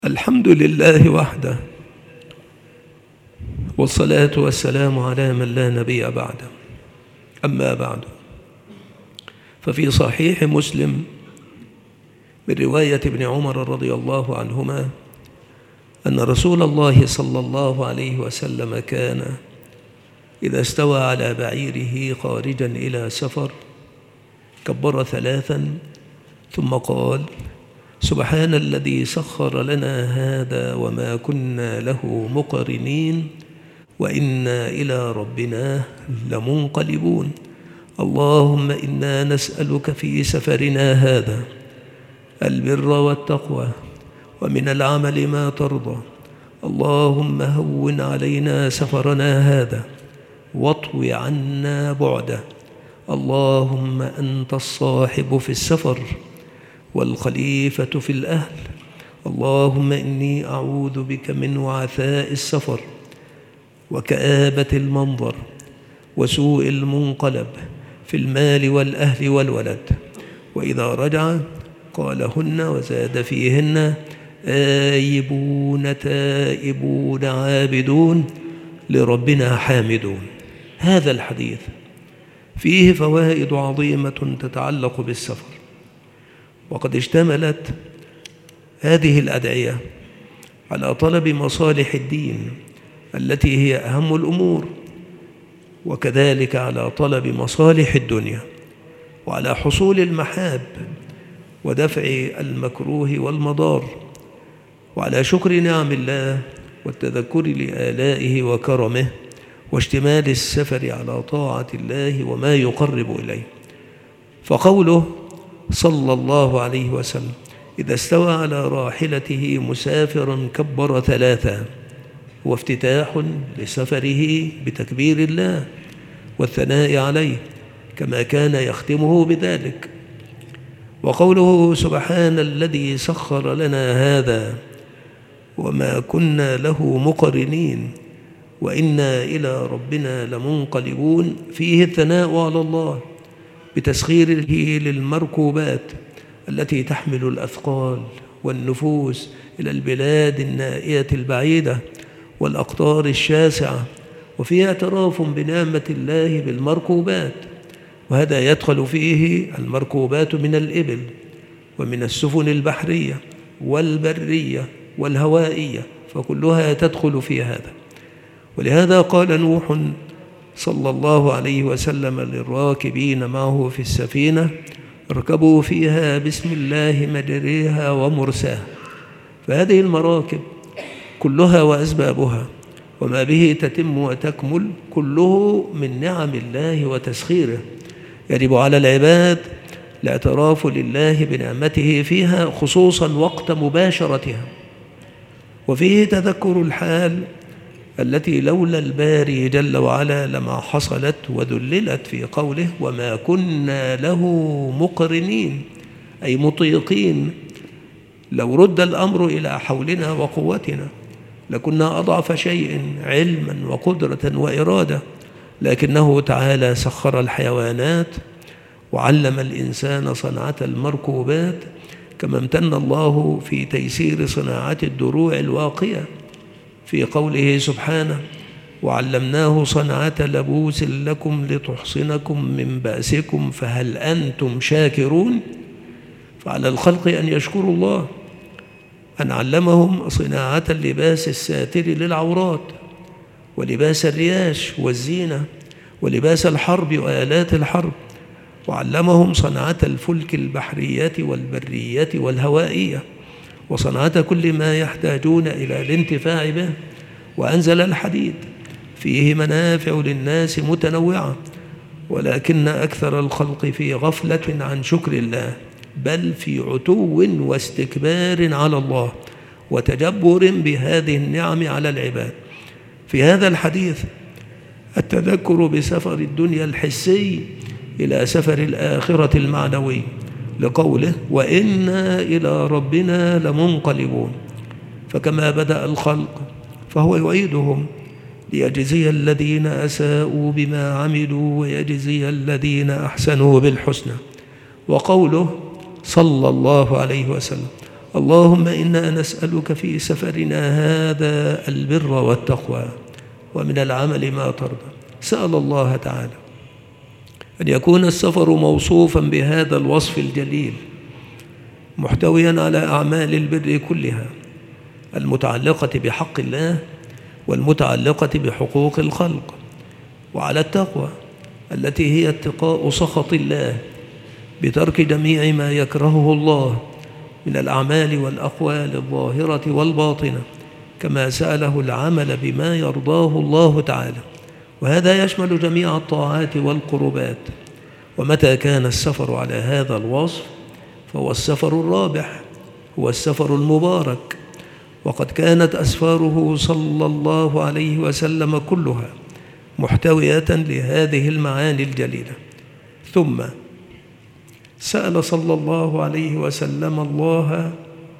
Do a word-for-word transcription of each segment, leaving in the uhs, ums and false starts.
الحمد لله وحده، والصلاة والسلام على من لا نبي بعده. أما بعد، ففي صحيح مسلم من رواية ابن عمر رضي الله عنهما أن رسول الله صلى الله عليه وسلم كان إذا استوى على بعيره خارجا إلى سفر كبر ثلاثا ثم قال: سبحان الذي سخر لنا هذا وما كنا له مقرنين وإنا إلى ربنا لمنقلبون. اللهم إنا نسألك في سفرنا هذا البر والتقوى ومن العمل ما ترضى. اللهم هون علينا سفرنا هذا واطوي عنا بعده. اللهم أنت الصاحب في السفر والخليفة في الأهل. اللهم إني أعوذ بك من وعثاء السفر وكآبة المنظر وسوء المنقلب في المال والأهل والولد. وإذا رجع قالهن وزاد فيهن: آيبون تائبون عابدون لربنا حامدون. هذا الحديث فيه فوائد عظيمة تتعلق بالسفر، وقد اشتملت هذه الأدعية على طلب مصالح الدين التي هي أهم الأمور، وكذلك على طلب مصالح الدنيا، وعلى حصول المحاب ودفع المكروه والمضار، وعلى شكر نعم الله والتذكر لآلائه وكرمه، واشتمال السفر على طاعة الله وما يقرب إليه. فقوله صلى الله عليه وسلم إذا استوى على راحلته مسافرا كبر ثلاثا هو افتتاح لسفره بتكبير الله والثناء عليه كما كان يختمه بذلك. وقوله سبحان الذي سخر لنا هذا وما كنا له مقرنين وإنا إلى ربنا لمنقلبون فيه الثناء على الله بتسخيره للمركوبات التي تحمل الأثقال والنفوس إلى البلاد النائية البعيدة والأقطار الشاسعة، وفيها اعتراف بنعمة الله بالمركوبات، وهذا يدخل فيه المركوبات من الإبل ومن السفن البحرية والبرية والهوائية، فكلها تدخل في هذا. ولهذا قال نوح صلى الله عليه وسلم للراكبين معه في السفينة: اركبوا فيها بسم الله مجريها ومرساها. فهذه المراكب كلها وأسبابها وما به تتم وتكمل كله من نعم الله وتسخيره، يجب على العباد الاعتراف لله بنعمته فيها خصوصا وقت مباشرتها. وفيه تذكر الحال التي لولا الباري جل وعلا لما حصلت وذللت في قوله: وما كنا له مقرنين، أي مطيقين. لو رد الأمر إلى حولنا وقوتنا لكنا أضعف شيء علما وقدرة وإرادة، لكنه تعالى سخر الحيوانات وعلم الإنسان صنعة المركوبات، كما امتن الله في تيسير صناعة الدروع الواقية في قوله سبحانه: وعلمناه صنعة لبوس لكم لتحصنكم من بأسكم فهل أنتم شاكرون. فعلى الخلق أن يشكروا الله أن علمهم صناعة اللباس الساتر للعورات ولباس الرياش والزينة ولباس الحرب وآلات الحرب، وعلمهم صنعة الفلك البحرية والبرية والهوائية وصنعة كل ما يحتاجون إلى الانتفاع به. وأنزل الحديد فيه منافع للناس متنوعة، ولكن أكثر الخلق في غفلة عن شكر الله، بل في عتو واستكبار على الله وتجبر بهذه النعم على العباد. في هذا الحديث التذكر بسفر الدنيا الحسي إلى سفر الآخرة المعنوي، لقوله: وإنا إلى ربنا لمنقلبون. فكما بدأ الخلق فهو يعيدهم ليجزي الذين أساءوا بما عملوا ويجزي الذين أحسنوا بالحسنى. وقوله صلى الله عليه وسلم: اللهم إنا نسألك في سفرنا هذا البر والتقوى ومن العمل ما ترضى. سأل الله تعالى أن يكون السفر موصوفا بهذا الوصف الجليل، محتويا على أعمال البر كلها المتعلقة بحق الله والمتعلقة بحقوق الخلق، وعلى التقوى التي هي اتقاء سخط الله بترك جميع ما يكرهه الله من الأعمال والأقوال الظاهرة والباطنة، كما سأله العمل بما يرضاه الله تعالى، وهذا يشمل جميع الطاعات والقربات. ومتى كان السفر على هذا الوصف فهو السفر الرابح، هو السفر المبارك. وقد كانت أسفاره صلى الله عليه وسلم كلها محتوية لهذه المعاني الجليلة. ثم سأل صلى الله عليه وسلم الله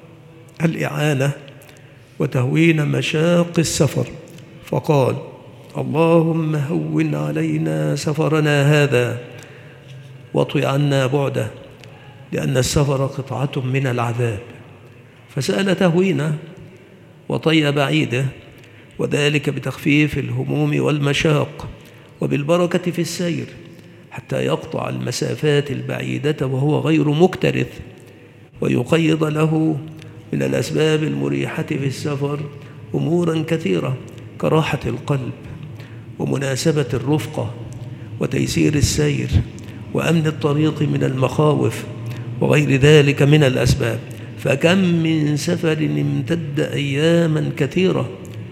الإعانة وتهوين مشاق السفر، فقال: اللهم هون علينا سفرنا هذا واطوي عنا بعده، لأن السفر قطعة من العذاب. فسأل تهوينه وطي بعيده، وذلك بتخفيف الهموم والمشاق وبالبركة في السير حتى يقطع المسافات البعيدة وهو غير مكترث، ويقيض له من الأسباب المريحة في السفر أمورا كثيرة كراحة القلب ومناسبة الرفقة وتيسير السير وأمن الطريق من المخاوف وغير ذلك من الأسباب. فكم من سفر امتد أياما كثيرة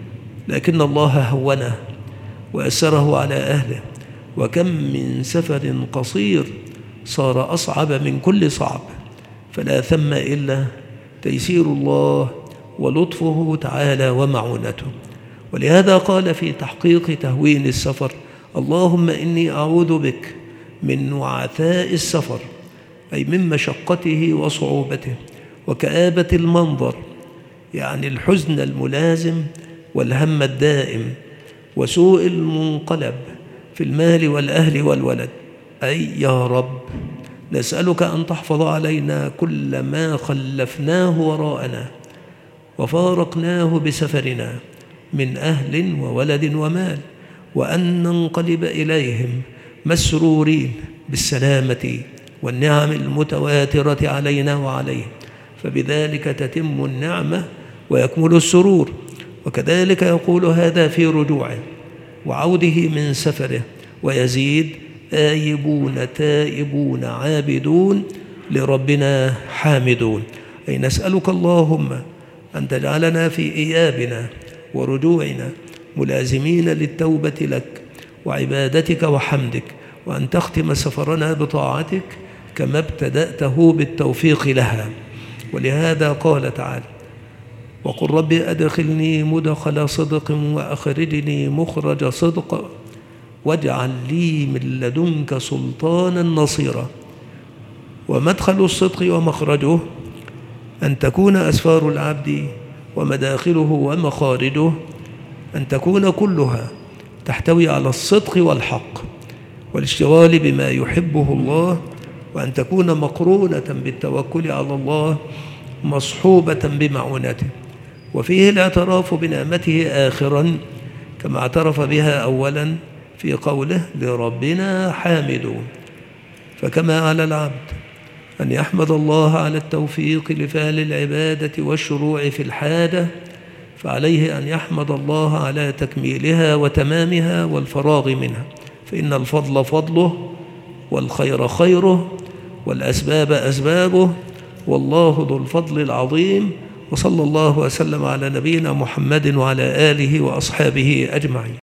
لكن الله هونه وأسره على أهله، وكم من سفر قصير صار أصعب من كل صعب، فلا ثم إلا تيسير الله ولطفه تعالى ومعونته. ولهذا قال في تحقيق تهوين السفر: اللهم إني أعوذ بك من نعثاء السفر، أي من مشقته وصعوبته وكآبة المنظر، يعني الحزن الملازم والهم الدائم وسوء المنقلب في المال والأهل والولد. أي يا رب نسألك أن تحفظ علينا كل ما خلفناه وراءنا وفارقناه بسفرنا من أهل وولد ومال، وأن ننقلب إليهم مسرورين بالسلامة والنعم المتواترة علينا وعليهم، فبذلك تتم النعمة ويكمل السرور. وكذلك يقول هذا في رجوعه وعوده من سفره، ويزيد: آيبون تائبون عابدون لربنا حامدون. أي نسألك اللهم أن تجعلنا في إيابنا ورجوعنا ملازمين للتوبة لك وعبادتك وحمدك، وأن تختم سفرنا بطاعتك كما ابتدأته بالتوفيق لها. ولهذا قال تعالى: وقل رب أدخلني مدخل صدق وأخرجني مخرج صدق واجعل لي من لدنك سلطانا نصيرا. ومدخل الصدق ومخرجه أن تكون أسفار العبد ومداخله ومخارجه أن تكون كلها تحتوي على الصدق والحق والاشتغال بما يحبه الله، وأن تكون مقرونة بالتوكل على الله مصحوبة بمعونته، وفيه الاعتراف بنعمته آخرا كما اعترف بها أولا في قوله: لربنا حامدون. فكما على العبد أن يحمد الله على التوفيق لفعل العبادة والشروع في الحاجة، فعليه أن يحمد الله على تكميلها وتمامها والفراغ منها، فإن الفضل فضله والخير خيره والأسباب أسبابه، والله ذو الفضل العظيم. وصلى الله وسلم على نبينا محمد وعلى آله وأصحابه أجمعين.